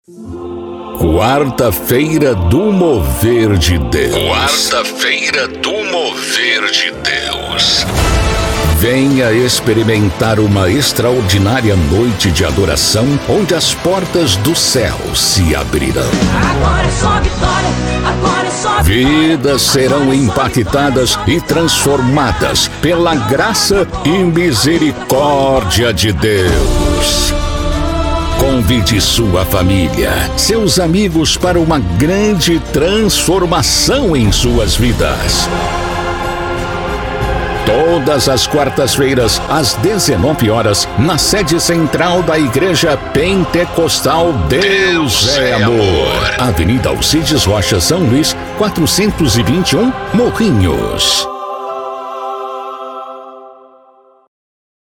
Quarta-feira do Mover de Deus. Quarta-feira do Mover de Deus. Venha experimentar uma extraordinária noite de adoração, onde as portas do céu se abrirão. Agora é só vitória, agora é só vitória. Vidas serão impactadas e transformadas pela graça e misericórdia de Deus. Convide sua família, seus amigos para uma grande transformação em suas vidas. Todas as quartas-feiras, às 19 horas, na sede central da Igreja Pentecostal Deus é Amor. Avenida Alcides Rocha, São Luís, 421, Morrinhos.